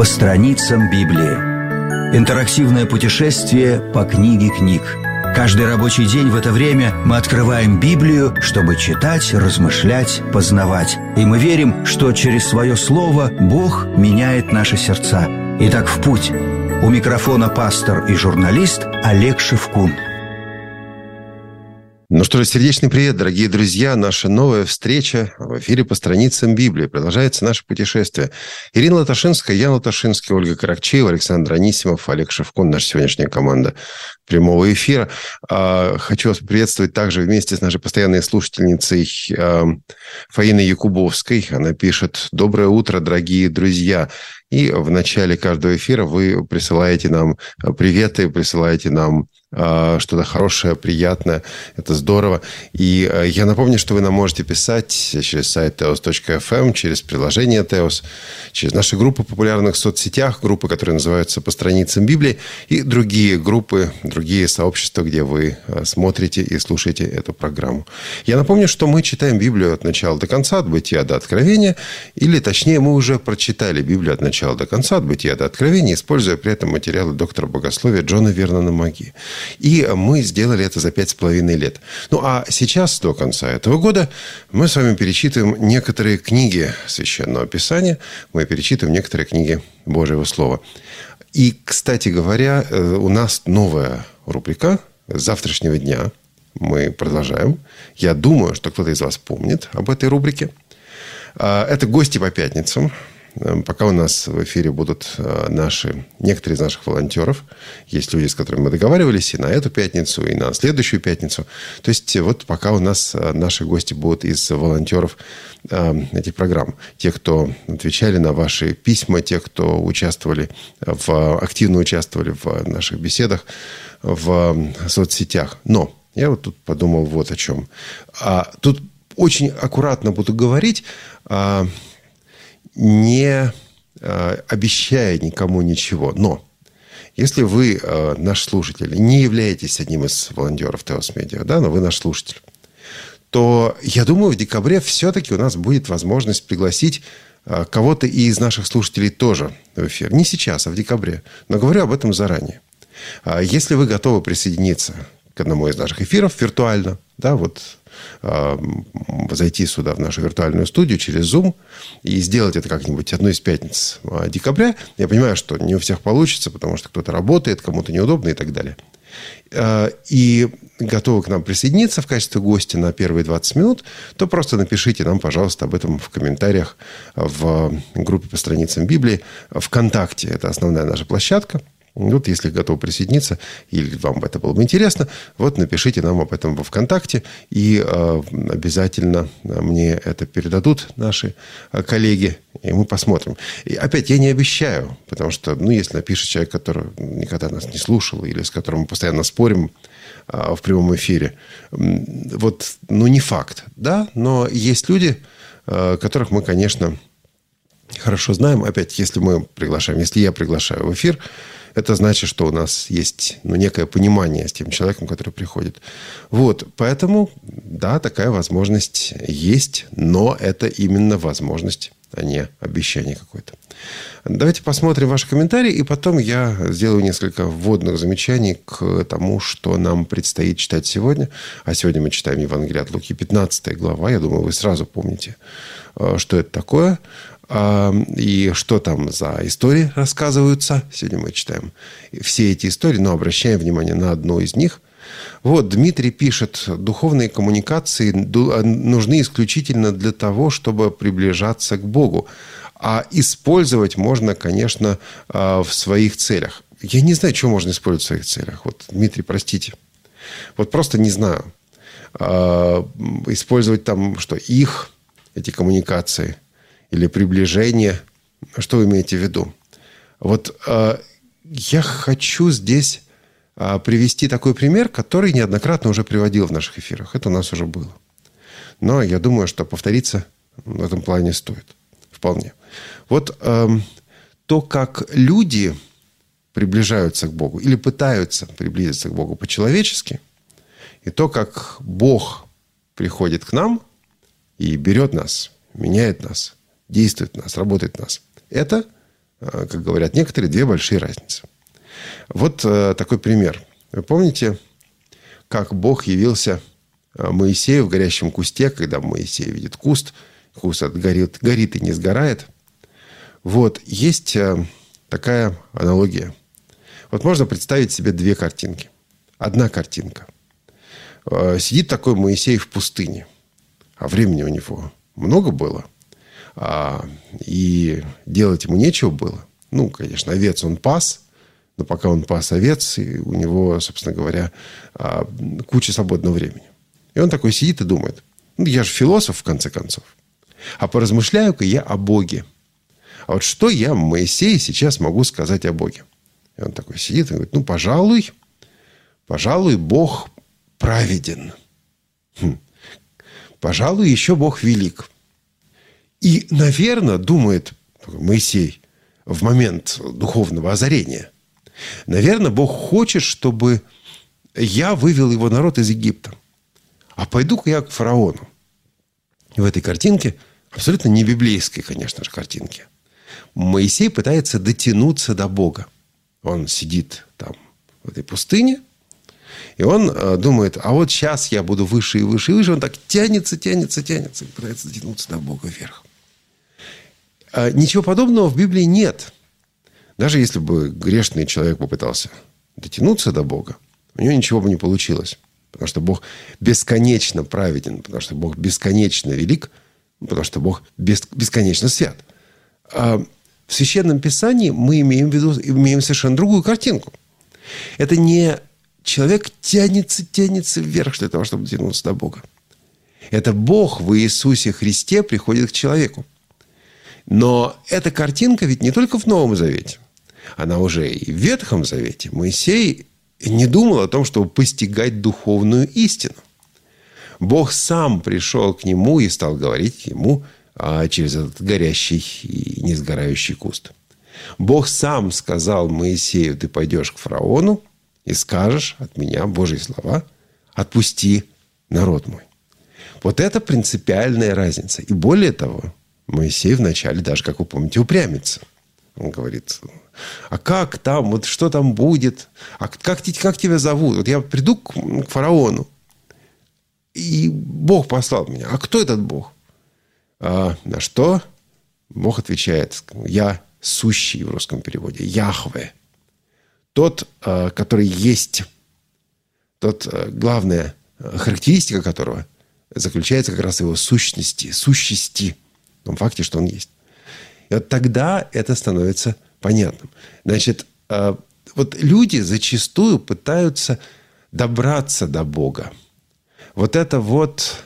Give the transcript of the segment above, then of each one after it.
страницам Библии. Интерактивное путешествие по книге книг. Каждый рабочий день в это время мы открываем Библию, чтобы читать, размышлять, познавать. И мы верим, что через свое слово Бог меняет наши сердца. Итак, в путь. У микрофона пастор и журналист Олег Шевкун. Ну что же, сердечный привет, дорогие друзья. Наша новая встреча в эфире по страницам Библии. Продолжается наше путешествие. Ирина Латашинская, Ян Латашинский, Ольга Каракчеева, Александр Анисимов, Олег Шевкун, наша сегодняшняя команда прямого эфира. Хочу вас приветствовать также вместе с нашей постоянной слушательницей Фаиной Якубовской. Она пишет: «Доброе утро, дорогие друзья». И в начале каждого эфира вы присылаете нам приветы, присылаете нам что-то хорошее, приятное. Это здорово. И я напомню, что вы нам можете писать через сайт teos.fm, через приложение Teos, через наши группы в популярных соцсетях, группы, которые называются «По страницам Библии», и другие группы, другие сообщества, где вы смотрите и слушаете эту программу. Я напомню, что мы читаем Библию от начала до конца, от Бытия до Откровения, или, точнее, мы уже прочитали Библию от начала до конца, от Бытия до Откровения, используя при этом материалы доктора богословия Джона Вернона Маги. И мы сделали это за 5,5 лет. Ну, а сейчас, до конца этого года, мы с вами перечитываем некоторые книги Священного Писания, мы перечитываем некоторые книги Божьего Слова. И, кстати говоря, у нас новая рубрика с завтрашнего дня. Мы продолжаем. Я думаю, что кто-то из вас помнит об этой рубрике. Это «Гости по пятницам». Пока у нас в эфире будут некоторые из наших волонтеров. Есть люди, с которыми мы договаривались и на эту пятницу, и на следующую пятницу. То есть вот пока у нас наши гости будут из волонтеров этих программ. Те, кто отвечали на ваши письма, те, кто активно участвовали в наших беседах в соцсетях. Но я вот тут подумал вот о чем. Тут очень аккуратно буду говорить, не обещая никому ничего. Но если вы, наш слушатель, не являетесь одним из волонтеров Teos Media, да, но вы наш слушатель, то, я думаю, в декабре все-таки у нас будет возможность пригласить кого-то из наших слушателей тоже в эфир. Не сейчас, а в декабре. Но говорю об этом заранее. Если вы готовы присоединиться к одному из наших эфиров виртуально, да, вот зайти сюда в нашу виртуальную студию через Zoom и сделать это как-нибудь одной из пятниц декабря. Я понимаю, что не у всех получится, потому что кто-то работает, кому-то неудобно и так далее. И готовы к нам присоединиться в качестве гостя на первые 20 минут, то просто напишите нам, пожалуйста, об этом в комментариях в группе по страницам Библии ВКонтакте. Это основная наша площадка. Вот если готовы присоединиться, или вам это было бы интересно, вот напишите нам об этом во ВКонтакте, и обязательно мне это передадут наши коллеги, и мы посмотрим. И опять, я не обещаю, потому что, если напишет человек, который никогда нас не слушал, или с которым мы постоянно спорим в прямом эфире, вот, не факт, да, но есть люди, которых мы, конечно, хорошо знаем. Опять, если я приглашаю в эфир, это значит, что у нас есть некое понимание с тем человеком, который приходит. Вот, поэтому, да, такая возможность есть, но это именно возможность, а не обещание какое-то. Давайте посмотрим ваши комментарии, и потом я сделаю несколько вводных замечаний к тому, что нам предстоит читать сегодня. А сегодня мы читаем Евангелие от Луки, 15 глава. Я думаю, вы сразу помните, что это такое. И что там за истории рассказываются. Сегодня мы читаем все эти истории, но обращаем внимание на одну из них. Вот Дмитрий пишет: духовные коммуникации нужны исключительно для того, чтобы приближаться к Богу. А использовать можно, конечно, в своих целях. Я не знаю, что можно использовать в своих целях. Вот, Дмитрий, простите. Вот просто не знаю. Использовать там, эти коммуникации или приближение. Что вы имеете в виду? Вот я хочу здесь привести такой пример, который неоднократно уже приводил в наших эфирах. Это у нас уже было. Но я думаю, что повториться в этом плане стоит. Вполне. Вот то, как люди приближаются к Богу или пытаются приблизиться к Богу по-человечески, и то, как Бог приходит к нам и берет нас, меняет нас, действует в нас, работает в нас. Это как говорят некоторые, две большие разницы. Вот такой пример. Вы помните, как Бог явился Моисею в горящем кусте, когда Моисей видит куст этот горит и не сгорает. Вот, есть такая аналогия. Вот можно представить себе две картинки. Одна картинка. Сидит такой Моисей в пустыне, а времени у него много было, и делать ему нечего было. Ну, конечно, овец он пас, но пока он пас овец, и у него, собственно говоря, куча свободного времени. И он такой сидит и думает: ну, я же философ, в конце концов. А поразмышляю-ка я о Боге. А вот что я, Моисей, сейчас могу сказать о Боге? И он такой сидит и говорит: ну, пожалуй, Бог праведен. Пожалуй, еще Бог велик. И, наверное, думает Моисей в момент духовного озарения, наверное, Бог хочет, чтобы я вывел его народ из Египта. А пойду-ка я к фараону. В этой картинке, абсолютно не библейской, конечно же, картинке, Моисей пытается дотянуться до Бога. Он сидит там, в этой пустыне, и он думает: а вот сейчас я буду выше и выше и выше. Он так тянется, и пытается дотянуться до Бога вверх. Ничего подобного в Библии нет. Даже если бы грешный человек попытался дотянуться до Бога, у него ничего бы не получилось. Потому что Бог бесконечно праведен, потому что Бог бесконечно велик, потому что Бог бесконечно свят. В Священном Писании мы имеем совершенно другую картинку. Это не человек тянется вверх для того, чтобы дотянуться до Бога. Это Бог в Иисусе Христе приходит к человеку. Но эта картинка ведь не только в Новом Завете. Она уже и в Ветхом Завете. Моисей не думал о том, чтобы постигать духовную истину. Бог сам пришел к нему и стал говорить ему через этот горящий и несгорающий куст. Бог сам сказал Моисею: ты пойдешь к фараону и скажешь от меня Божьи слова: отпусти народ мой. Вот это принципиальная разница. И более того, Моисей вначале даже, как вы помните, упрямится. Он говорит: а как там, вот что там будет? А как тебя зовут? Вот я приду к фараону, и Бог послал меня. А кто этот Бог? На что Бог отвечает: я сущий, в русском переводе, Яхве. Тот, который есть. Тот, главная характеристика которого заключается как раз в его сущности, в том факте, что он есть. И вот тогда это становится понятным. Значит, вот люди зачастую пытаются добраться до Бога. Вот это вот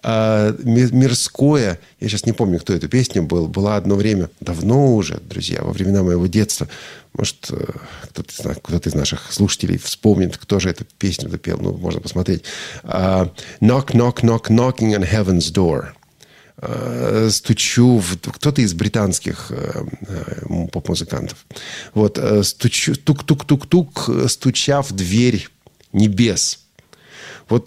мирское, я сейчас не помню, кто эту песню был, была одно время, давно уже, друзья, во времена моего детства. Может, кто-то из наших слушателей вспомнит, кто же эту песню допел. Ну, можно посмотреть. Knock, knock, knock, knocking on heaven's door. Стучу кто-то из британских поп-музыкантов. Вот, стучу, тук-тук-тук-тук, стуча в дверь небес. Вот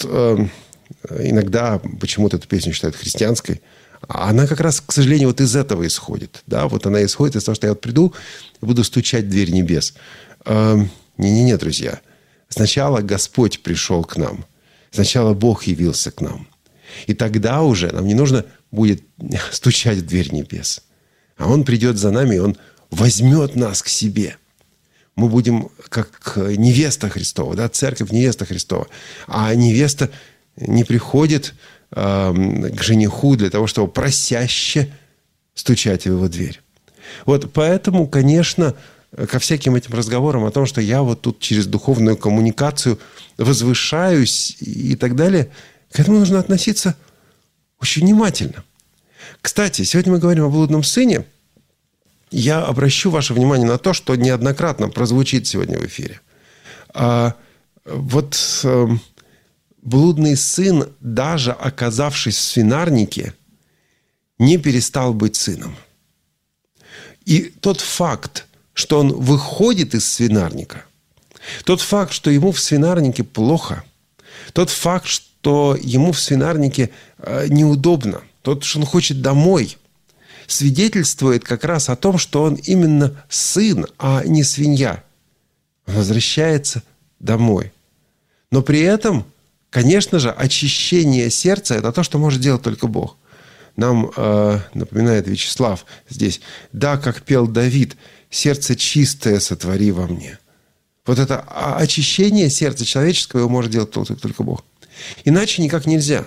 иногда почему-то эту песню считают христианской. А она как раз, к сожалению, вот из этого исходит. Да? Вот она исходит из того, что я вот приду и буду стучать в дверь небес. Не-не-не, друзья. Сначала Господь пришел к нам. Сначала Бог явился к нам. И тогда уже нам не нужно будет стучать в дверь небес. А Он придет за нами, и Он возьмет нас к себе. Мы будем как невеста Христова, да? Церковь невеста Христова. А невеста не приходит к жениху для того, чтобы просяще стучать в его дверь. Вот поэтому, конечно, ко всяким этим разговорам о том, что я вот тут через духовную коммуникацию возвышаюсь и так далее, к этому нужно относиться очень внимательно. Кстати, сегодня мы говорим о блудном сыне. Я обращу ваше внимание на то, что неоднократно прозвучит сегодня в эфире. Блудный сын, даже оказавшись в свинарнике, не перестал быть сыном. И тот факт, что он выходит из свинарника, тот факт, что ему в свинарнике плохо, тот факт, что ему в свинарнике неудобно, тот, что он хочет домой, свидетельствует как раз о том, что он именно сын, а не свинья. Он возвращается домой. Но при этом, конечно же, очищение сердца – это то, что может делать только Бог. Нам напоминает Вячеслав здесь: «Да, как пел Давид, сердце чистое сотвори во мне». Вот это очищение сердца человеческого его может делать только Бог. Иначе никак нельзя.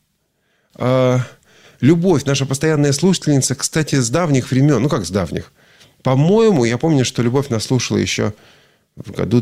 Любовь, наша постоянная слушательница, кстати, с давних времен, ну как с давних, по-моему, я помню, что Любовь нас слушала еще в году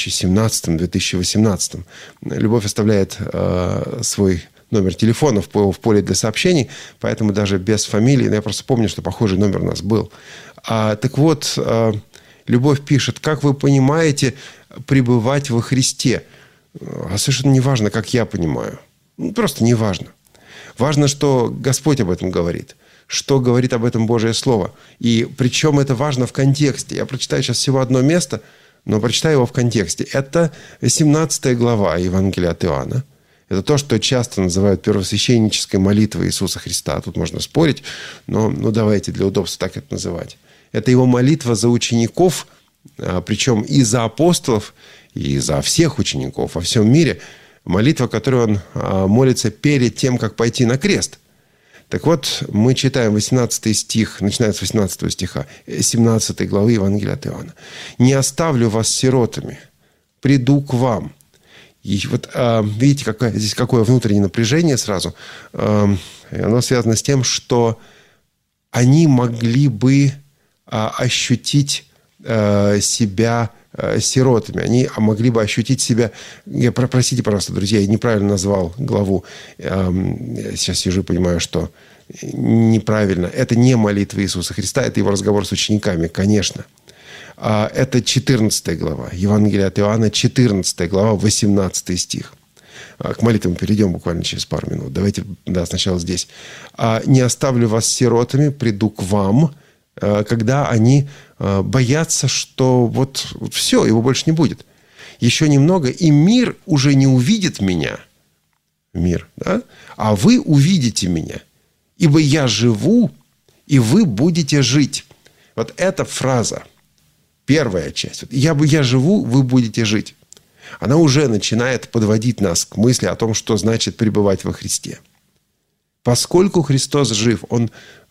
2017-2018. Любовь оставляет свой номер телефона в поле для сообщений, поэтому даже без фамилии, но я просто помню, что похожий номер у нас был. Так вот, Любовь пишет: «Как вы понимаете пребывать во Христе?» Совершенно не важно, как я понимаю. Просто не важно. Важно, что Господь об этом говорит, что говорит об этом Божие Слово. И причем это важно в контексте. Я прочитаю сейчас всего одно место, но прочитаю его в контексте. Это 17 глава Евангелия от Иоанна. Это то, что часто называют первосвященнической молитвой Иисуса Христа. Тут можно спорить, но давайте для удобства так это называть. Это его молитва за учеников, причем и за апостолов, и за всех учеников во всем мире. Молитва, которую он молится перед тем, как пойти на крест. Так вот, мы читаем 18 стих, начиная с 18 стиха 17 главы Евангелия от Иоанна. «Не оставлю вас сиротами, приду к вам». И вот видите, здесь какое внутреннее напряжение сразу. Оно связано с тем, что они могли бы ощутить себя сиротами. Они могли бы ощутить себя... Простите, пожалуйста, друзья, я неправильно назвал главу. Сейчас сижу и понимаю, что неправильно. Это не молитва Иисуса Христа, это его разговор с учениками, конечно. Это 14 глава. Евангелие от Иоанна, 14 глава, 18 стих. К молитвам перейдем буквально через пару минут. Давайте сначала здесь. «Не оставлю вас сиротами, приду к вам», когда они боятся, что вот все, его больше не будет. Еще немного, и мир уже не увидит меня. Мир, да? А вы увидите меня. Ибо я живу, и вы будете жить. Вот эта фраза, первая часть. Я живу, вы будете жить. Она уже начинает подводить нас к мысли о том, что значит пребывать во Христе. Поскольку Христос жив, он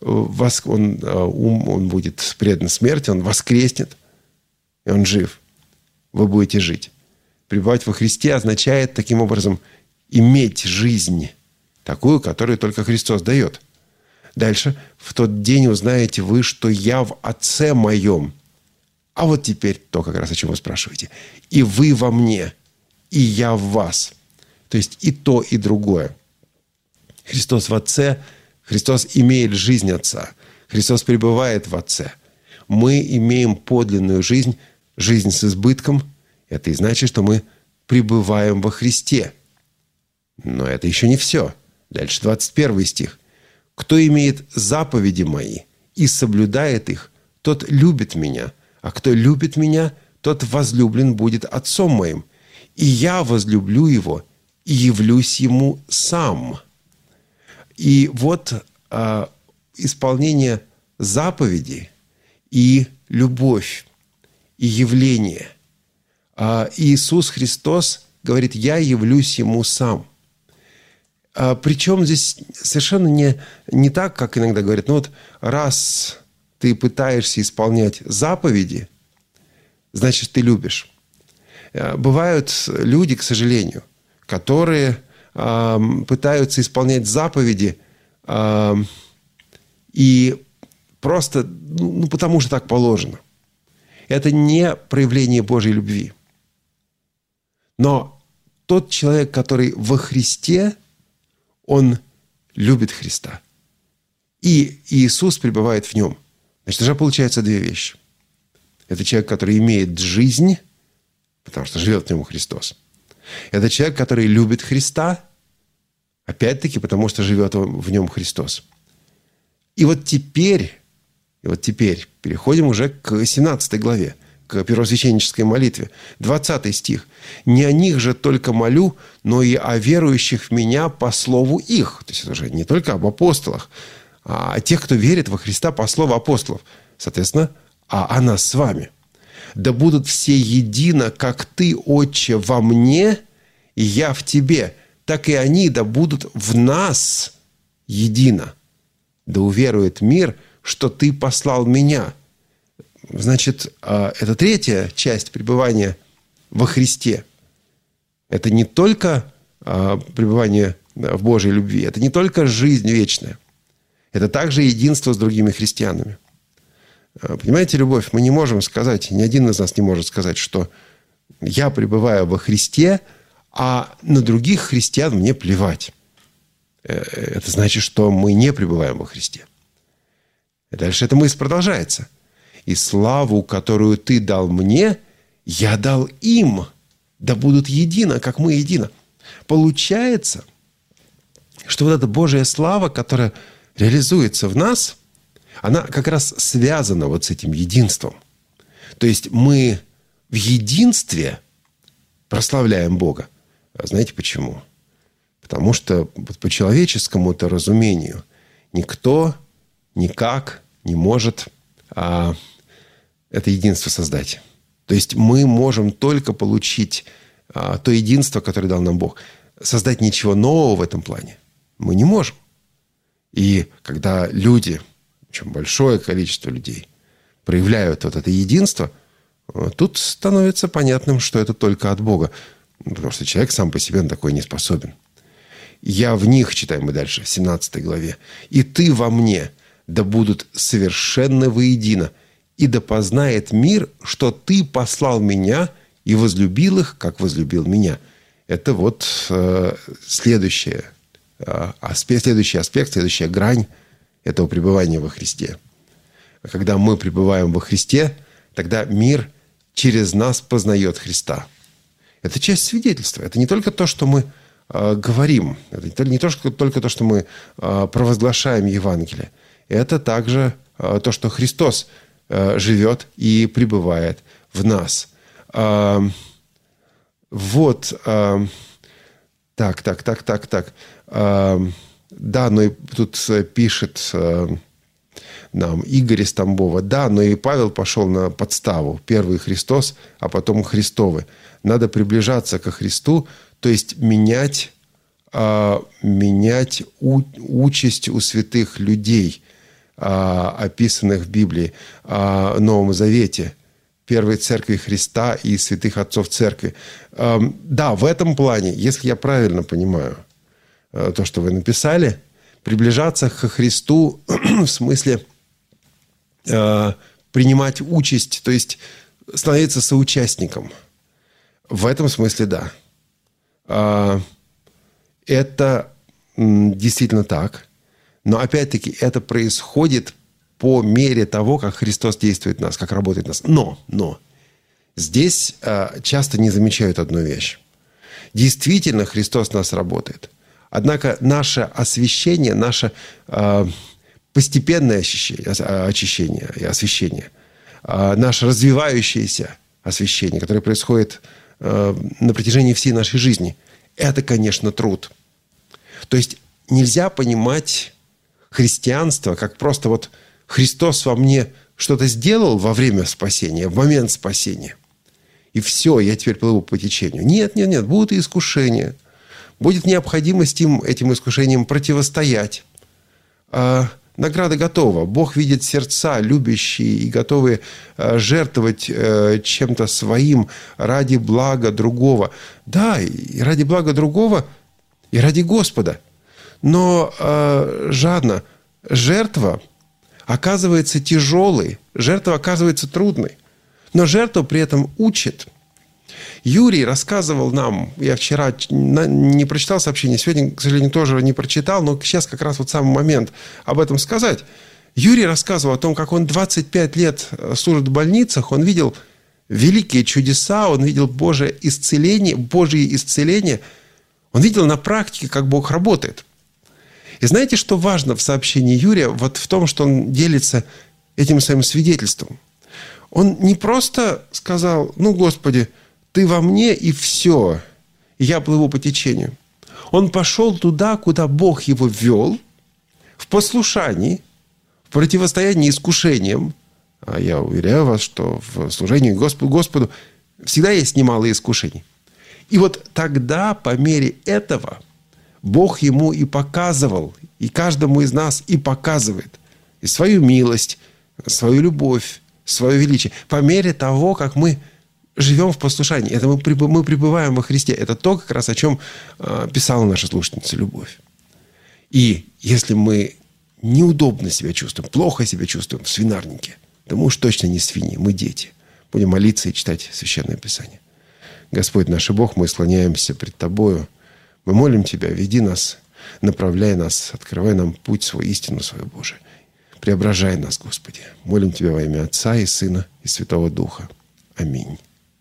будет предан смерти, Он воскреснет, и Он жив. Вы будете жить. Пребывать во Христе означает, таким образом, иметь жизнь, такую, которую только Христос дает. Дальше. «В тот день узнаете вы, что я в Отце моем». А вот теперь то, как раз о чем вы спрашиваете. «И вы во мне, и я в вас». То есть и то, и другое. Христос в Отце, Христос имеет жизнь Отца. Христос пребывает в Отце. Мы имеем подлинную жизнь, жизнь с избытком. Это и значит, что мы пребываем во Христе. Но это еще не все. Дальше 21 стих. «Кто имеет заповеди мои и соблюдает их, тот любит меня. А кто любит меня, тот возлюблен будет Отцом моим. И я возлюблю его и явлюсь ему сам». И вот исполнение заповедей и любовь, и явление. Иисус Христос говорит: «Я явлюсь ему сам». Причем здесь совершенно не так, как иногда говорят. Ну вот раз ты пытаешься исполнять заповеди, значит, ты любишь. Бывают люди, к сожалению, которые пытаются исполнять заповеди и просто, потому что так положено. Это не проявление Божьей любви. Но тот человек, который во Христе, он любит Христа. И Иисус пребывает в нем. Значит, уже получается две вещи. Это человек, который имеет жизнь, потому что живет в нем Христос. Это человек, который любит Христа, опять-таки, потому что живет в нем Христос. И вот теперь переходим уже к 17 главе, к первосвященнической молитве. 20 стих. «Не о них же только молю, но и о верующих в меня по слову их». То есть это уже не только об апостолах, тех, кто верит во Христа по слову апостолов. Соответственно, а нас с вами. Да будут все едино, как Ты, Отче, во мне, и я в Тебе, так и они да будут в нас едино. Да уверует мир, что Ты послал меня». Значит, это третья часть пребывания во Христе. Это не только пребывание в Божьей любви, это не только жизнь вечная. Это также единство с другими христианами. Понимаете, любовь, мы не можем сказать, ни один из нас не может сказать, что я пребываю во Христе, а на других христиан мне плевать. Это значит, что мы не пребываем во Христе. И дальше эта мысль продолжается. «И славу, которую Ты дал мне, я дал им, да будут едино, как мы едино». Получается, что вот эта Божья слава, которая реализуется в нас, она как раз связана вот с этим единством. То есть мы в единстве прославляем Бога. А знаете почему? Потому что по человеческому-то разумению никто никак не может это единство создать. То есть мы можем только получить то единство, которое дал нам Бог. Создать ничего нового в этом плане мы не можем. И когда люди, причем большое количество людей, проявляют вот это единство, тут становится понятным, что это только от Бога. Потому что человек сам по себе на такое не способен. «Я в них», читаем мы дальше, в 17 главе, «и Ты во мне, да будут совершенно воедино, и да познает мир, что Ты послал меня и возлюбил их, как возлюбил меня». Это вот следующий аспект, следующая грань этого пребывания во Христе. Когда мы пребываем во Христе, тогда мир через нас познает Христа. Это часть свидетельства. Это не только то, что мы говорим. Это не только то, что мы провозглашаем Евангелие. Это также то, что Христос живет и пребывает в нас. Вот. Так. Да, но и тут пишет нам Игорь из Тамбова. Да, но и Павел пошел на подставу. Первый Христос, а потом Христовы. Надо приближаться ко Христу, то есть менять участь у святых людей, описанных в Библии, в Новом Завете, Первой Церкви Христа и святых отцов Церкви. Да, в этом плане, если я правильно понимаю то, что вы написали, приближаться ко Христу в смысле принимать участь, то есть становиться соучастником. В этом смысле да. Это действительно так. Но опять-таки это происходит по мере того, как Христос действует в нас, как работает в нас. Но здесь часто не замечают одну вещь. Действительно, Христос в нас работает. Однако наше освящение, наше постепенное очищение и освящение, наше развивающееся освящение, которое происходит на протяжении всей нашей жизни, это, конечно, труд. То есть нельзя понимать христианство как просто вот Христос во мне что-то сделал во время спасения, в момент спасения. И все, я теперь плыву по течению. Нет. Будут и искушения. Будет необходимость этим искушениям противостоять. Награда готова. Бог видит сердца, любящие и готовые жертвовать чем-то своим ради блага другого. Да, и ради блага другого, и ради Господа. Но жадно. Жертва оказывается тяжелой, жертва оказывается трудной. Но жертва при этом учит. Юрий рассказывал нам, я вчера не прочитал сообщение, сегодня, к сожалению, тоже не прочитал, но сейчас как раз вот самый момент об этом сказать. Юрий рассказывал о том, как он 25 лет служит в больницах, он видел великие чудеса, он видел Божие исцеление, он видел на практике, как Бог работает. И знаете, что важно в сообщении Юрия? Вот в том, что он делится этим своим свидетельством. Он не просто сказал: ну, Господи, Ты во мне, и все, и я плыву по течению. Он пошел туда, куда Бог его вел, в послушании, в противостоянии искушениям. А я уверяю вас, что в служении Господу всегда есть немало искушений. И вот тогда, по мере этого, Бог ему и показывал, и каждому из нас и показывает и свою милость, свою любовь, свое величие. По мере того, как мы живем в послушании. Это мы пребываем во Христе. Это то, как раз о чем писала наша слушательница Любовь. И если мы неудобно себя чувствуем, плохо себя чувствуем в свинарнике, то мы уж точно не свиньи, мы дети. Будем молиться и читать Священное Писание. Господь наш Бог, мы склоняемся пред Тобою. Мы молим Тебя, веди нас, направляй нас, открывай нам путь свой, истину свою, Божию. Преображай нас, Господи. Молим Тебя во имя Отца и Сына и Святого Духа. Аминь.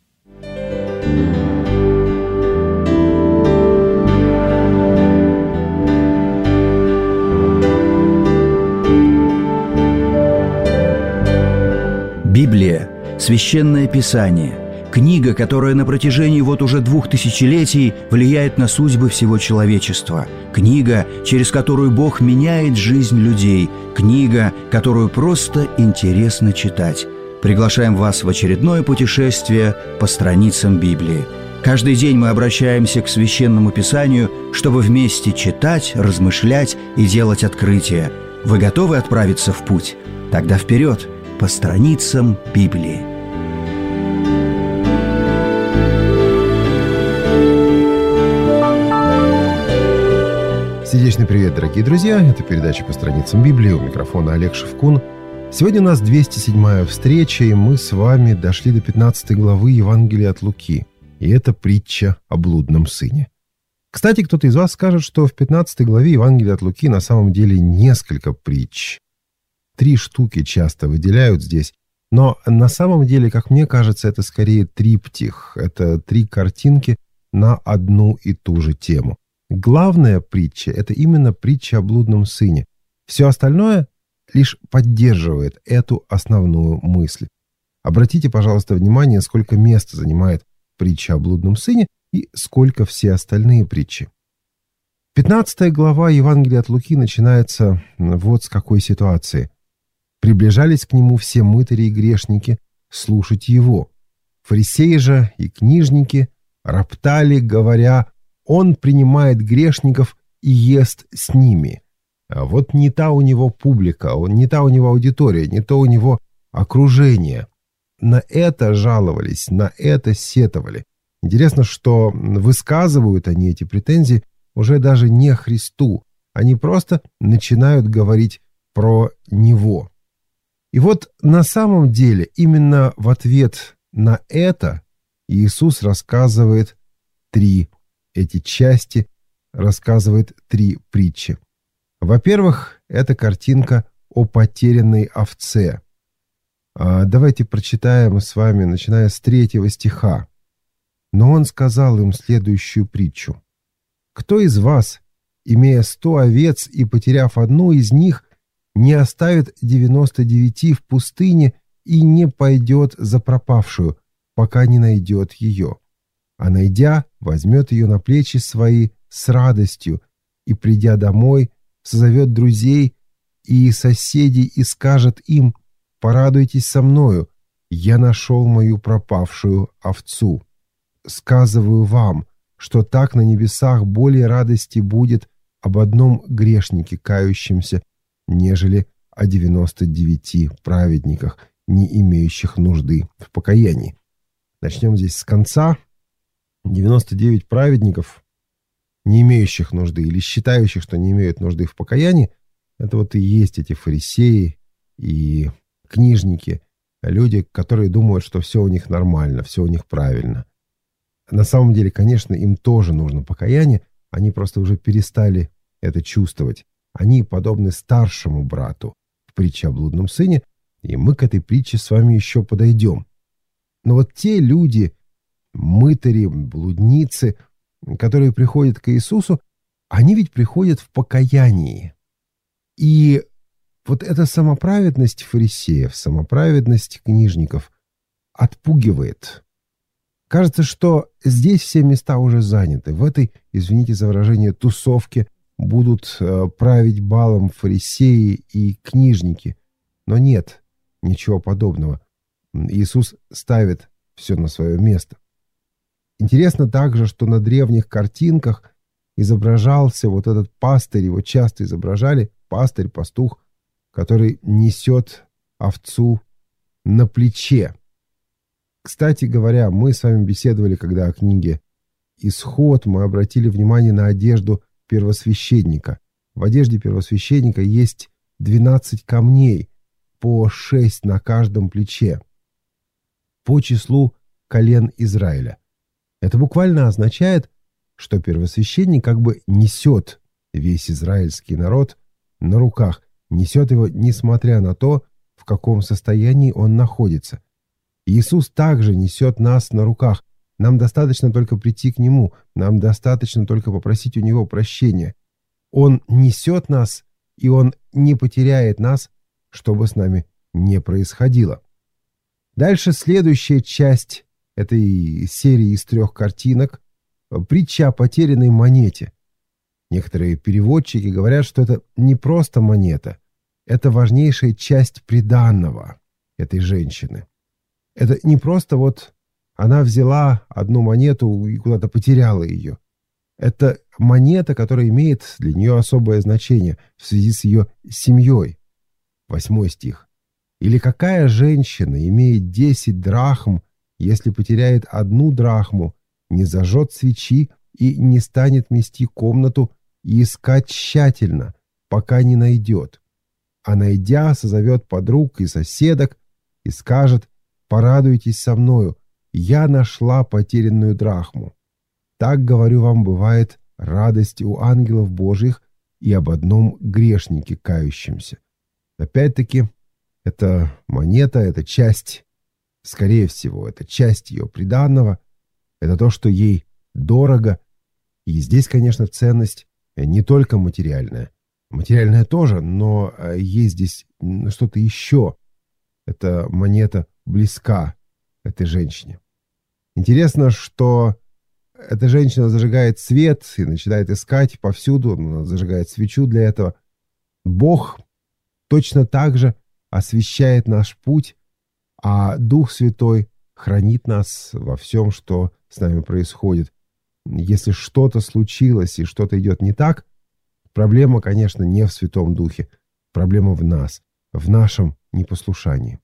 Библия – Священное Писание, книга, которая на протяжении уже 2000 летий влияет на судьбы всего человечества, книга, через которую Бог меняет жизнь людей, книга, которую просто интересно читать. Приглашаем вас в очередное путешествие по страницам Библии. Каждый день мы обращаемся к Священному Писанию, чтобы вместе читать, размышлять и делать открытия. Вы готовы отправиться в путь? Тогда вперед! По страницам Библии. Сердечный привет, дорогие друзья! Это передача «По страницам Библии». У микрофона Олег Шевкун. Сегодня у нас 207-я встреча, и мы с вами дошли до 15 главы Евангелия от Луки. И это притча о блудном сыне. Кстати, кто-то из вас скажет, что в 15 главе Евангелия от Луки на самом деле несколько притч. 3 штуки часто выделяют здесь, но на самом деле, как мне кажется, это скорее триптих. Это 3 картинки на одну и ту же тему. Главная притча – это именно притча о блудном сыне. Все остальное лишь поддерживает эту основную мысль. Обратите, пожалуйста, внимание, сколько места занимает притча о блудном сыне и сколько все остальные притчи. 15 глава Евангелия от Луки начинается вот с какой ситуации. Приближались к нему все мытари и грешники слушать его. Фарисеи же и книжники роптали, говоря: «Он принимает грешников и ест с ними». А вот не та у него публика, не та у него аудитория, не то у него окружение. На это жаловались, на это сетовали. Интересно, что высказывают они эти претензии уже даже не Христу. Они просто начинают говорить про Него. И вот на самом деле именно в ответ на это Иисус рассказывает 3 эти части, рассказывает 3 притчи. Во-первых, это картинка о потерянной овце. Давайте прочитаем с вами, начиная с 3 стиха. «Но он сказал им следующую притчу. Кто из вас, имея 100 овец и потеряв одну из них, не оставит 99 в пустыне и не пойдет за пропавшую, пока не найдет ее? А найдя, возьмет ее на плечи свои с радостью и, придя домой, созовет друзей и соседей и скажет им: порадуйтесь со мною, я нашел мою пропавшую овцу. Сказываю вам, что так на небесах более радости будет об одном грешнике, кающемся, нежели о 99 праведниках, не имеющих нужды в покаянии». Начнем здесь с конца. 99 праведников, не имеющих нужды или считающих, что не имеют нужды в покаянии, это вот и есть эти фарисеи и книжники, люди, которые думают, что все у них нормально, все у них правильно. На самом деле, конечно, им тоже нужно покаяние, они просто уже перестали это чувствовать. Они подобны старшему брату в притче о блудном сыне, и мы к этой притче с вами еще подойдем. Но вот те люди, мытари, блудницы, которые приходят к Иисусу, они ведь приходят в покаянии. И вот эта самоправедность фарисеев, самоправедность книжников отпугивает. Кажется, что здесь все места уже заняты. В этой, извините за выражение, тусовке будут править балом фарисеи и книжники. Но нет ничего подобного. Иисус ставит все на свое место. Интересно также, что на древних картинках изображался вот этот пастырь, его часто изображали, пастырь, пастух, который несет овцу на плече. Кстати говоря, мы с вами беседовали, когда о книге «Исход», мы обратили внимание на одежду первосвященника. В одежде первосвященника есть 12 камней, по 6 на каждом плече, по числу колен Израиля. Это буквально означает, что первосвященник как бы несет весь израильский народ на руках, несет его, несмотря на то, в каком состоянии он находится. Иисус также несет нас на руках. Нам достаточно только прийти к Нему, нам достаточно только попросить у Него прощения. Он несет нас, и Он не потеряет нас, что бы с нами ни происходило. Дальше следующая часть этой серии из 3 картинок — притча о потерянной монете. Некоторые переводчики говорят, что это не просто монета, это важнейшая часть приданого этой женщины. Это не просто вот она взяла одну монету и куда-то потеряла ее. Это монета, которая имеет для нее особое значение в связи с ее семьей. 8 стих. «Или какая женщина имеет 10 драхм, если потеряет 1 драхму, не зажжет свечи и не станет мести комнату и искать тщательно, пока не найдет? А найдя, созовет подруг и соседок и скажет: порадуйтесь со мною, я нашла потерянную драхму. Так, говорю вам, бывает радость у ангелов Божьих и об одном грешнике кающемся». Опять-таки, эта монета, это часть, скорее всего, это часть ее приданого, это то, что ей дорого. И здесь, конечно, ценность не только материальная. Материальная тоже, но есть здесь что-то еще. Эта монета близка этой женщине. Интересно, что эта женщина зажигает свет и начинает искать повсюду, она зажигает свечу для этого. Бог точно так же освещает наш путь, а Дух Святой хранит нас во всем, что с нами происходит. Если что-то случилось и что-то идет не так, проблема, конечно, не в Святом Духе, проблема в нас, в нашем непослушании.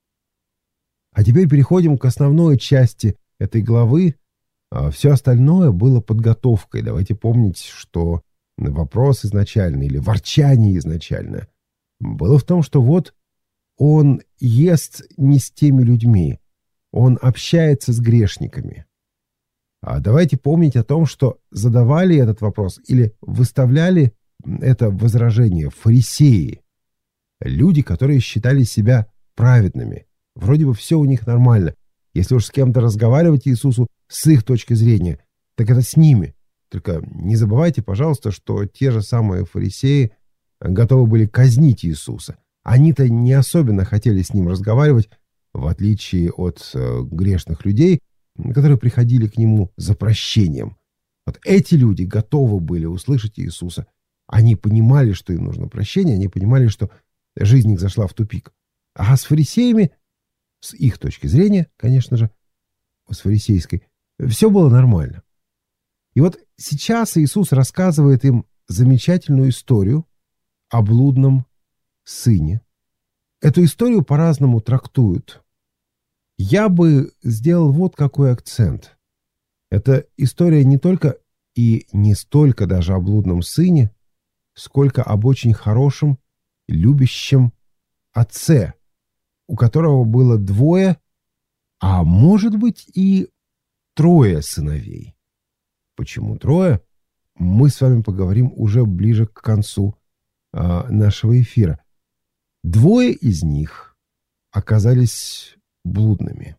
А теперь переходим к основной части этой главы. Все остальное было подготовкой. Давайте помнить, что вопрос изначальный или ворчание изначальное было в том, что вот он ест не с теми людьми, он общается с грешниками. А давайте помнить о том, что задавали этот вопрос или выставляли это возражение фарисеи, люди, которые считали себя праведными. Вроде бы все у них нормально. Если уж с кем-то разговаривать Иисусу с их точки зрения, так это с ними. Только не забывайте, пожалуйста, что те же самые фарисеи готовы были казнить Иисуса. Они-то не особенно хотели с ним разговаривать, в отличие от грешных людей, которые приходили к нему за прощением. Вот эти люди готовы были услышать Иисуса. Они понимали, что им нужно прощение, они понимали, что жизнь их зашла в тупик. А с фарисеями, с их точки зрения, конечно же, с фарисейской, все было нормально. И вот сейчас Иисус рассказывает им замечательную историю о блудном сыне. Эту историю по-разному трактуют. Я бы сделал вот какой акцент. Это история не только и не столько даже о блудном сыне, сколько об очень хорошем, любящем отце, у которого было 2, а может быть и 3 сыновей. Почему 3? Мы с вами поговорим уже ближе к концу нашего эфира. 2 из них оказались блудными.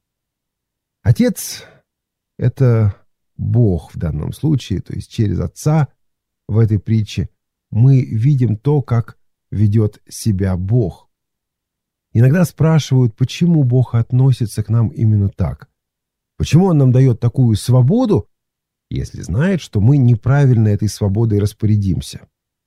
Отец — это Бог в данном случае, то есть через отца в этой притче мы видим то, как ведет себя Бог. Иногда спрашивают, почему Бог относится к нам именно так? Почему Он нам дает такую свободу, если знает, что мы неправильно этой свободой распорядимся?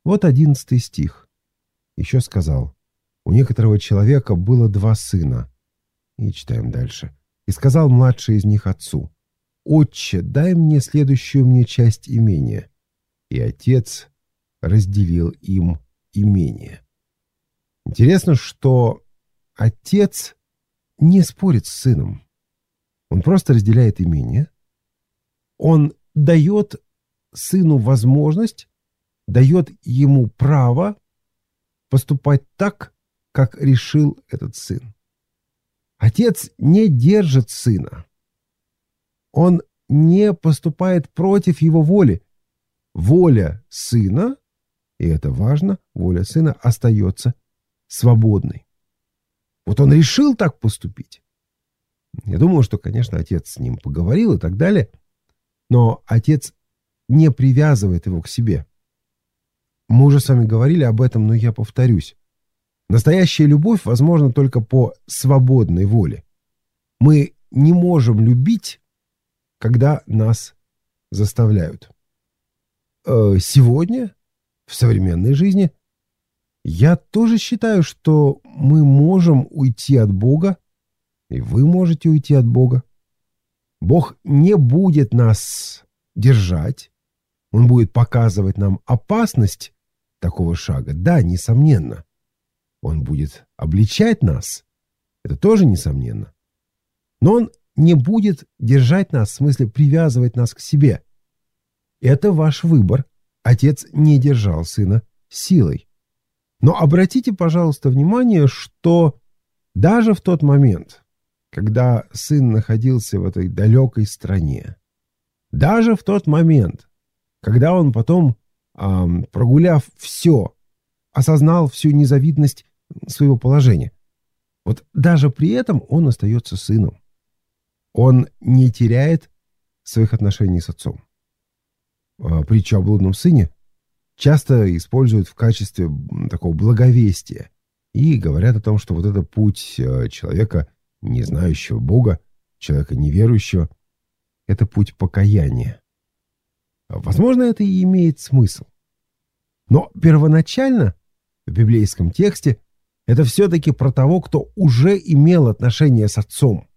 Вот 11 стих. Еще сказал: у некоторого человека было 2 сына. И читаем дальше. И сказал младший из них отцу: «Отче, дай мне следующую мне часть имения». И отец разделил им имение. Интересно, что отец не спорит с сыном. Он просто разделяет имение. Он дает сыну возможность, дает ему право поступать так, как решил этот сын. Отец не держит сына. Он не поступает против его воли. Воля сына, и это важно, воля сына остается свободной. Вот он решил так поступить. Я думаю, что, конечно, отец с ним поговорил и так далее, но отец не привязывает его к себе. Мы уже с вами говорили об этом, но я повторюсь. Настоящая любовь возможна только по свободной воле. Мы не можем любить, когда нас заставляют. Сегодня, в современной жизни, я тоже считаю, что мы можем уйти от Бога, и вы можете уйти от Бога. Бог не будет нас держать, Он будет показывать нам опасность такого шага. Да, несомненно. Он будет обличать нас. Это тоже несомненно. Но Он не будет держать нас, в смысле привязывать нас к себе. Это ваш выбор. Отец не держал сына силой. Но обратите, пожалуйста, внимание, что даже в тот момент, когда сын находился в этой далекой стране, даже в тот момент, когда он потом, прогуляв все, осознал всю незавидность своего положения, вот даже при этом он остается сыном. Он не теряет своих отношений с отцом. Притчу о блудном сыне часто используют в качестве такого благовестия и говорят о том, что вот это путь человека, не знающего Бога, человека неверующего, это путь покаяния. Возможно, это и имеет смысл. Но первоначально в библейском тексте это все-таки про того, кто уже имел отношения с отцом.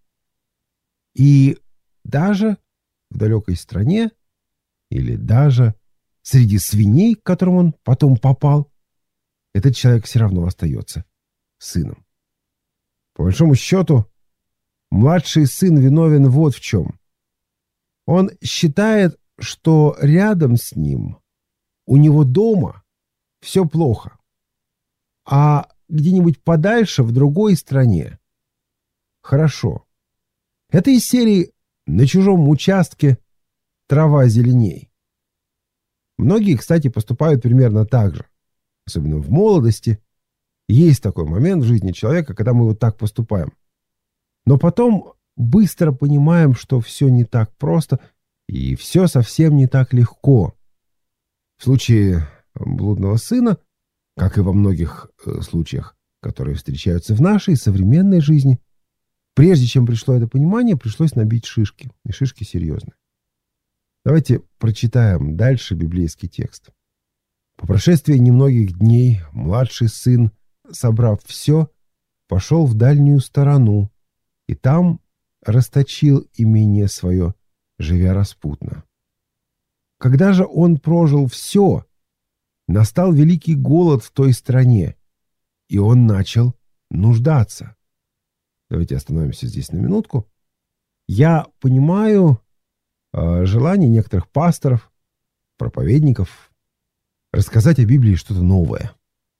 И даже в далекой стране или даже среди свиней, к которым он потом попал, этот человек все равно остается сыном. По большому счету, младший сын виновен вот в чем. Он считает, что рядом с ним, у него дома, все плохо. А где-нибудь подальше, в другой стране, хорошо. Это из серии «На чужом участке трава зеленей». Многие, кстати, поступают примерно так же. Особенно в молодости. Есть такой момент в жизни человека, когда мы вот так поступаем. Но потом быстро понимаем, что все не так просто и все совсем не так легко. В случае блудного сына, как и во многих случаях, которые встречаются в нашей современной жизни, прежде чем пришло это понимание, пришлось набить шишки. И шишки серьезные. Давайте прочитаем дальше библейский текст. По прошествии немногих дней младший сын, собрав все, пошел в дальнюю сторону и там расточил имение свое, живя распутно. Когда же он прожил все, настал великий голод в той стране, и он начал нуждаться. Давайте остановимся здесь на минутку. Я понимаю желание некоторых пасторов, проповедников рассказать о Библии что-то новое.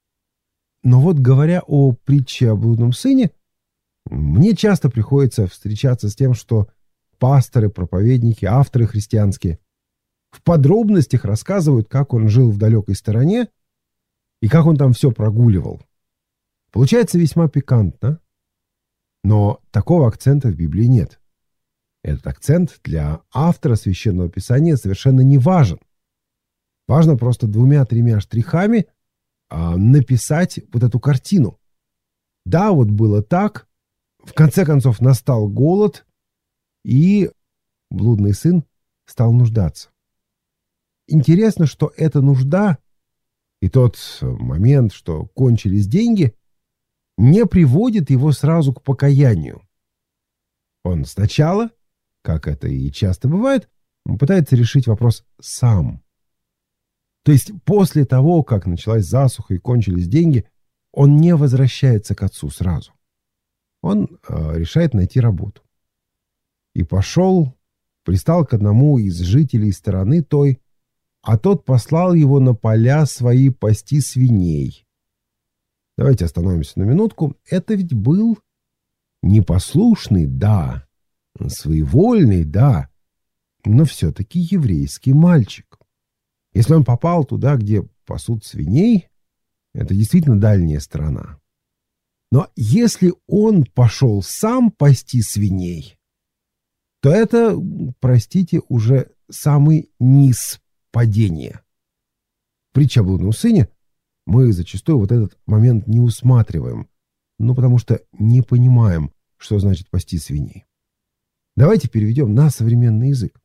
Но вот говоря о притче о блудном сыне, мне часто приходится встречаться с тем, что пасторы, проповедники, авторы христианские в подробностях рассказывают, как он жил в далекой стороне и как он там все прогуливал. Получается весьма пикантно, но такого акцента в Библии нет. Этот акцент для автора Священного Писания совершенно не важен. Важно просто 2-3 штрихами написать вот эту картину. Да, вот было так. В конце концов настал голод, и блудный сын стал нуждаться. Интересно, что эта нужда И тот момент, что кончились деньги, не приводит его сразу к покаянию. Он сначала, как это и часто бывает, пытается решить вопрос сам. То есть после того, как началась засуха и кончились деньги, он не возвращается к отцу сразу. Он решает найти работу. И пристал к одному из жителей стороны той, а тот послал его на поля свои пасти свиней. Давайте остановимся на минутку. Это ведь был непослушный, да, своевольный, да, но все-таки еврейский мальчик. Если он попал туда, где пасут свиней, это действительно дальняя страна. Но если он пошел сам пасти свиней, то это, простите, уже самый низ падения. В притче о блудном сыне мы зачастую вот этот момент не усматриваем, потому что не понимаем, что значит пасти свиней. Давайте переведем на современный язык.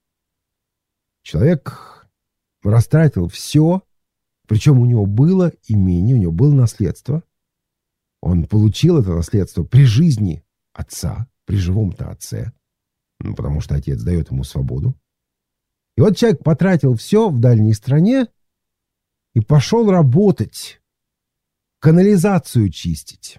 Человек растратил все, причем у него было имение, у него было наследство. Он получил это наследство при жизни отца, при живом-то отце, потому что отец дает ему свободу. И вот человек потратил все в дальней стране и пошел работать, канализацию чистить.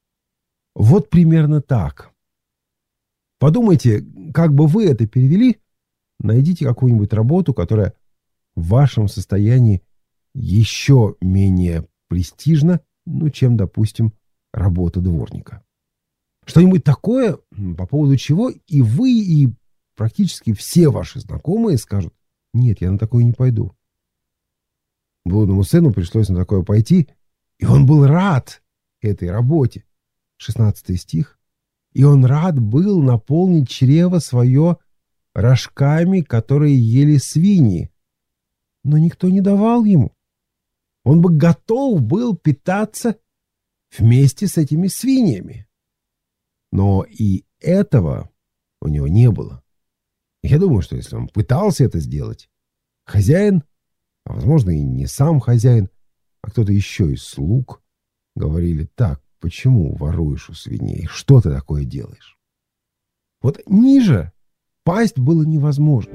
Вот примерно так. Подумайте, как бы вы это перевели, найдите какую-нибудь работу, которая в вашем состоянии еще менее престижна, чем, допустим, работа дворника. Что-нибудь такое, по поводу чего и вы, и практически все ваши знакомые скажут: нет, я на такое не пойду. Блудному сыну пришлось на такое пойти, и он был рад этой работе. 16 стих. И он рад был наполнить чрево свое рожками, которые ели свиньи. Но никто не давал ему. Он бы готов был питаться вместе с этими свиньями. Но и этого у него не было. Я думаю, что если он пытался это сделать, хозяин, а возможно и не сам хозяин, а кто-то еще из слуг, говорили: так, почему воруешь у свиней? Что ты такое делаешь? Вот ниже пасть было невозможно.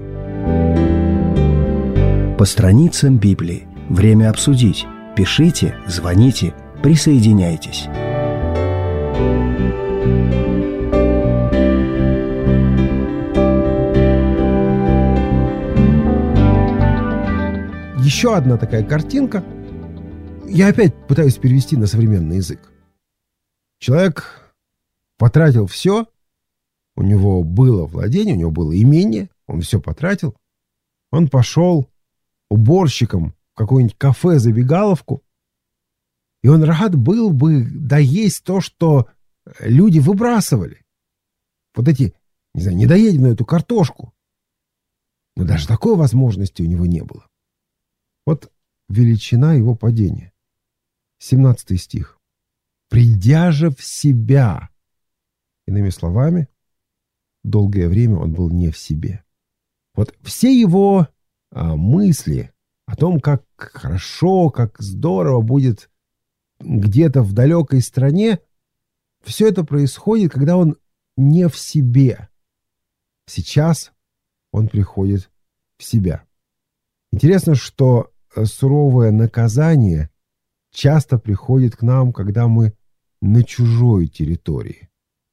По страницам Библии. Время обсудить. Пишите, звоните, присоединяйтесь. Еще одна такая картинка. Я опять пытаюсь перевести на современный язык. Человек потратил все, у него было владение, у него было имение, он все потратил. Он пошел уборщиком в какое-нибудь кафе, забегаловку, и он рад был бы доесть то, что люди выбрасывали. Вот эти, не знаю, недоеденную эту картошку. Но даже такой возможности у него не было. Вот величина его падения. 17 стих. «Придя же в себя». Иными словами, долгое время он был не в себе. Вот все его мысли о том, как хорошо, как здорово будет где-то в далекой стране, все это происходит, когда он не в себе. Сейчас он приходит в себя. Интересно, что суровое наказание часто приходит к нам, когда мы на чужой территории.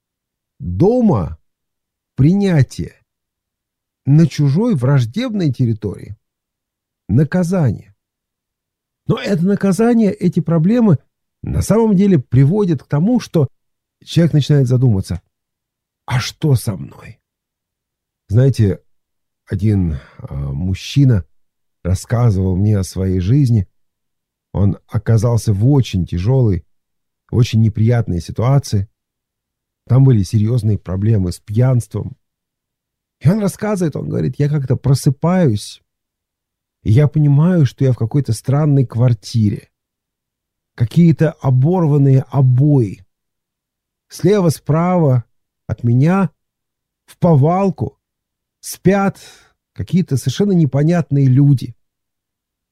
Дома принятие, на чужой враждебной территории наказание. Но это наказание, эти проблемы на самом деле приводят к тому, что человек начинает задуматься: а что со мной? Знаете, один мужчина рассказывал мне о своей жизни. Он оказался в очень тяжелой, очень неприятной ситуации. Там были серьезные проблемы с пьянством. И он рассказывает, он говорит: я как-то просыпаюсь, и я понимаю, что я в какой-то странной квартире. Какие-то оборванные обои. Слева, справа от меня в повалку спят какие-то совершенно непонятные люди.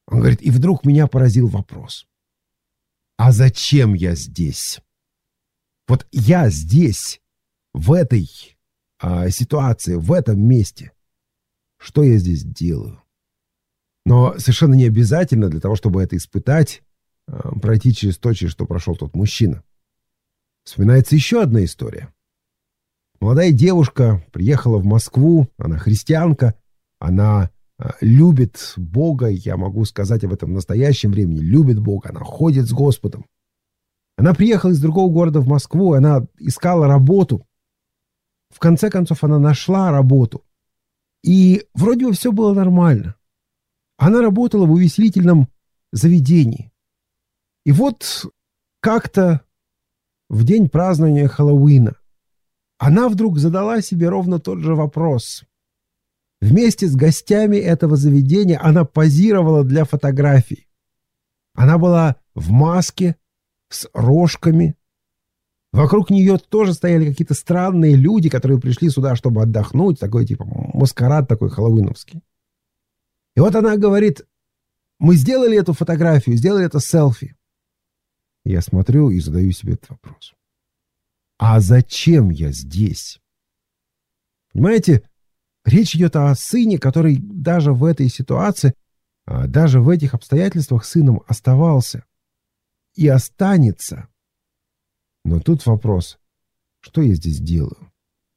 Он говорит, и вдруг меня поразил вопрос. А зачем я здесь? Вот я здесь, в этой ситуации, в этом месте. Что я здесь делаю? Но совершенно не обязательно для того, чтобы это испытать, пройти через то, через что прошел тот мужчина. Вспоминается еще одна история. Молодая девушка приехала в Москву, она христианка, она любит Бога, я могу сказать об этом в настоящем времени, любит Бога, она ходит с Господом. Она приехала из другого города в Москву, она искала работу. В конце концов, она нашла работу. И вроде бы все было нормально. Она работала в увеселительном заведении. И вот как-то в день празднования Хэллоуина она вдруг задала себе ровно тот же вопрос. Вместе с гостями этого заведения она позировала для фотографий. Она была в маске, с рожками. Вокруг нее тоже стояли какие-то странные люди, которые пришли сюда, чтобы отдохнуть. Такой типа маскарад такой хэллоуиновский. И вот она говорит, мы сделали эту фотографию, сделали это селфи. Я смотрю и задаю себе этот вопрос. А зачем я здесь? Понимаете, речь идет о сыне, который даже в этой ситуации, даже в этих обстоятельствах сыном оставался и останется. Но тут вопрос, что я здесь делаю?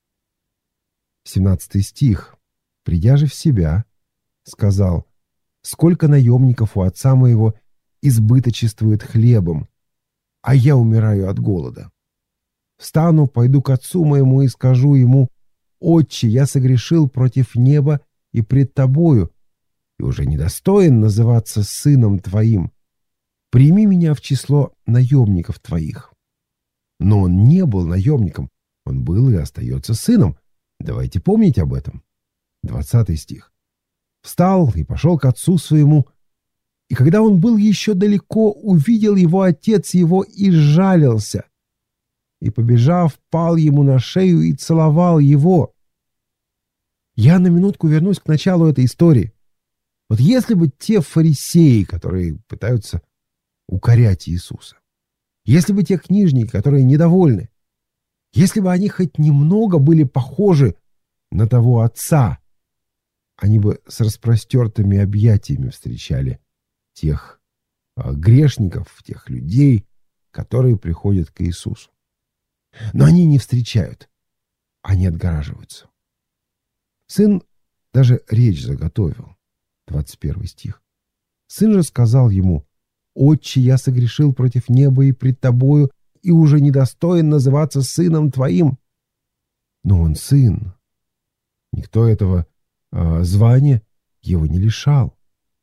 17 стих. «Придя же в себя, сказал, сколько наемников у отца моего избыточествует хлебом, а я умираю от голода. Встану, пойду к отцу моему и скажу ему, Отче, я согрешил против неба и пред тобою, и уже недостоин называться сыном твоим. Прими меня в число наемников твоих». Но он не был наемником, он был и остается сыном. Давайте помнить об этом. 20 стих. «Встал и пошел к отцу своему, и когда он был еще далеко, увидел его отец его и сжалился, и, побежав, пал ему на шею и целовал его». Я на минутку вернусь к началу этой истории. Вот если бы те фарисеи, которые пытаются укорять Иисуса, если бы те книжники, которые недовольны, если бы они хоть немного были похожи на того отца, они бы с распростертыми объятиями встречали тех грешников, тех людей, которые приходят к Иисусу. Но они не встречают, они отгораживаются. Сын даже речь заготовил. 21 стих. «Сын же сказал ему, Отче, я согрешил против неба и пред тобою, и уже недостоин называться сыном твоим». Но он сын. Никто этого звания его не лишал.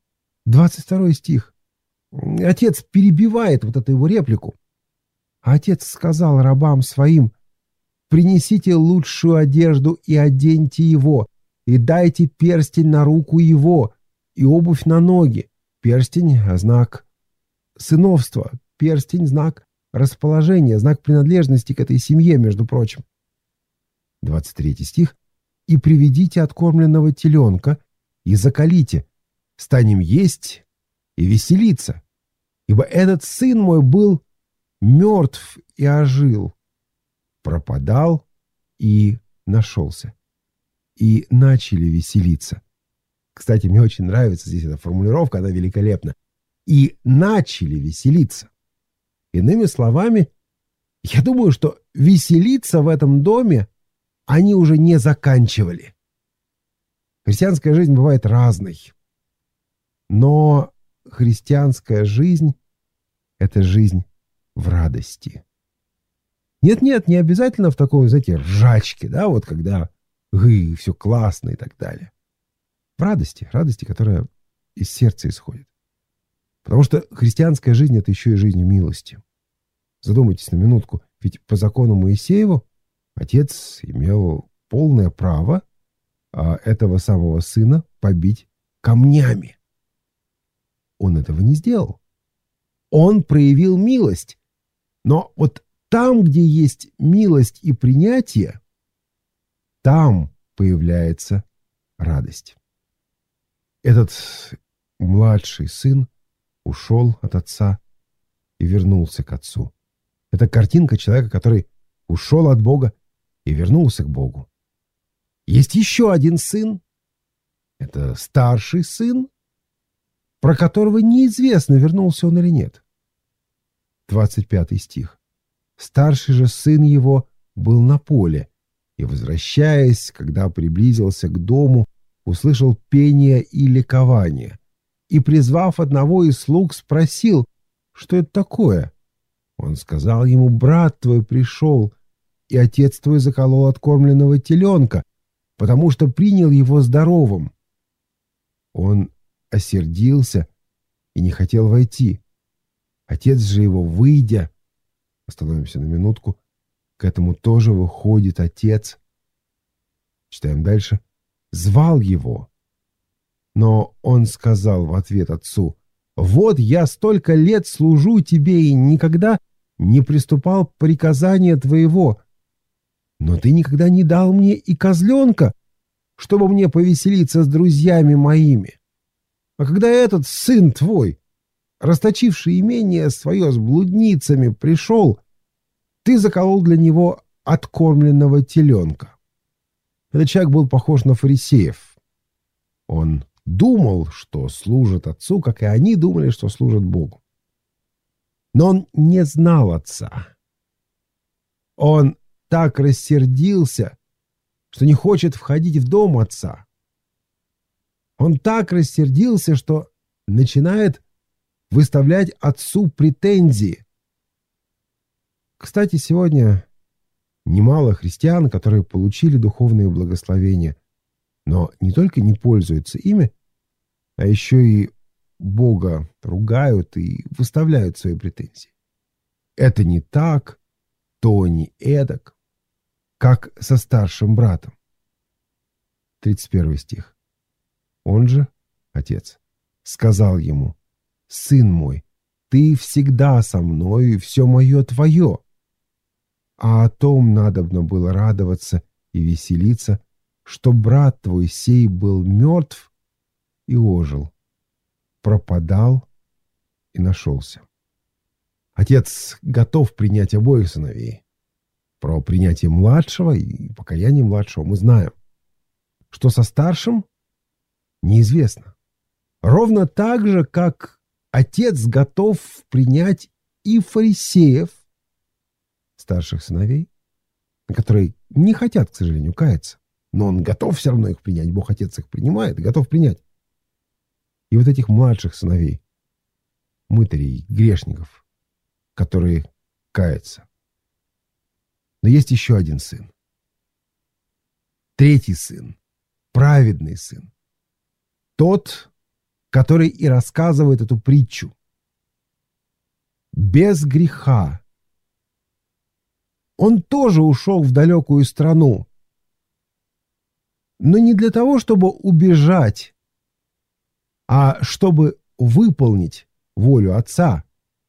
22 стих. Отец перебивает вот эту его реплику. А отец сказал рабам своим, принесите лучшую одежду и оденьте его, и дайте перстень на руку его, и обувь на ноги. Перстень — знак сыновства, перстень — знак расположения, знак принадлежности к этой семье, между прочим. 23 стих. «И приведите откормленного теленка, и заколите, станем есть и веселиться, ибо этот сын мой был мертв и ожил, пропадал и нашелся». И начали веселиться. Кстати, мне очень нравится здесь эта формулировка, она великолепна. И начали веселиться. Иными словами, я думаю, что веселиться в этом доме они уже не заканчивали. Христианская жизнь бывает разной. Но христианская жизнь — это жизнь в радости. Нет-нет, не обязательно в такой, знаете, ржачке, да, вот когда все классно и так далее. В радости, которая из сердца исходит. Потому что христианская жизнь — это еще и жизнь милости. Задумайтесь на минутку, ведь по закону Моисееву отец имел полное право этого самого сына побить камнями. Он этого не сделал. Он проявил милость. Но вот там, где есть милость и принятие, там появляется радость. Этот младший сын ушел от отца и вернулся к отцу. Это картинка человека, который ушел от Бога и вернулся к Богу. Есть еще один сын. Это старший сын, про которого неизвестно, вернулся он или нет. 25 стих. Старший же сын его был на поле, и, возвращаясь, когда приблизился к дому, услышал пение и ликование, и, призвав одного из слуг, спросил, что это такое. Он сказал ему: брат твой пришел, и отец твой заколол откормленного теленка, потому что принял его здоровым. Он осердился и не хотел войти. Отец же его, выйдя, остановимся на минутку, к этому тоже выходит отец. Читаем дальше. Звал его. Но он сказал в ответ отцу: вот я столько лет служу тебе и никогда не приступал к приказанию твоего, но ты никогда не дал мне и козленка, чтобы мне повеселиться с друзьями моими. А когда этот сын твой, расточивший имение свое с блудницами, пришел, ты заколол для него откормленного теленка. Этот человек был похож на фарисеев. Он думал, что служит отцу, как и они думали, что служат Богу. Но он не знал отца. Он так рассердился, что не хочет входить в дом отца. Он так рассердился, что начинает выставлять отцу претензии. Кстати, сегодня немало христиан, которые получили духовные благословения, но не только не пользуются ими, а еще и Бога ругают и выставляют свои претензии. Это не так, то не эдак, как со старшим братом. 31 стих. Он же, отец, сказал ему: сын мой, ты всегда со мною, и все мое твое. А о том надобно было радоваться и веселиться, что брат твой сей был мертв и ожил, пропадал и нашелся. Отец готов принять обоих сыновей. Про принятие младшего и покаяние младшего мы знаем. Что со старшим, неизвестно. Ровно так же, как отец готов принять и фарисеев, старших сыновей, которые не хотят, к сожалению, каяться, но он готов все равно их принять. Бог Отец их принимает и готов принять. И вот этих младших сыновей, мытарей, грешников, которые каются. Но есть еще один сын. Третий сын. Праведный сын. Тот, который и рассказывает эту притчу. Без греха. Он тоже ушел в далекую страну. Но не для того, чтобы убежать, а чтобы выполнить волю Отца.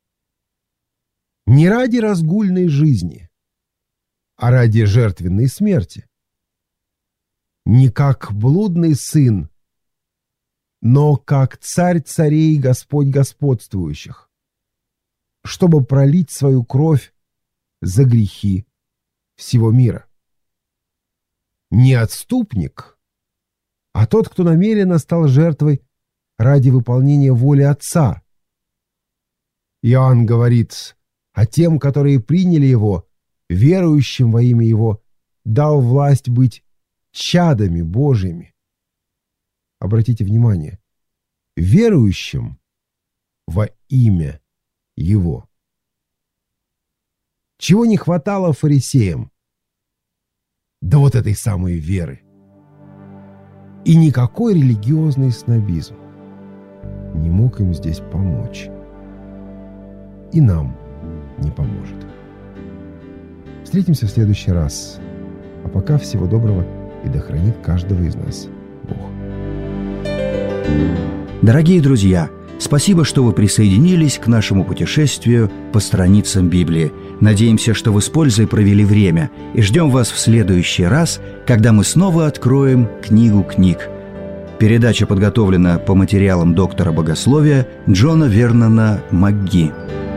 Не ради разгульной жизни, а ради жертвенной смерти. Не как блудный сын, но как царь царей и Господь господствующих, чтобы пролить свою кровь за грехи всего мира. Не отступник, а тот, кто намеренно стал жертвой ради выполнения воли Отца. Иоанн говорит: а тем, которые приняли Его, верующим во имя Его, дал власть быть чадами Божьими. Обратите внимание, верующим во имя Его. Чего не хватало фарисеям? Да вот этой самой веры. И никакой религиозный снобизм не мог им здесь помочь. И нам не поможет. Встретимся в следующий раз. А пока всего доброго, и да хранит каждого из нас Бог. Дорогие друзья, спасибо, что вы присоединились к нашему путешествию по страницам Библии. Надеемся, что вы с пользой провели время, и ждем вас в следующий раз, когда мы снова откроем книгу книг. Передача подготовлена по материалам доктора богословия Джона Вернона МакГи.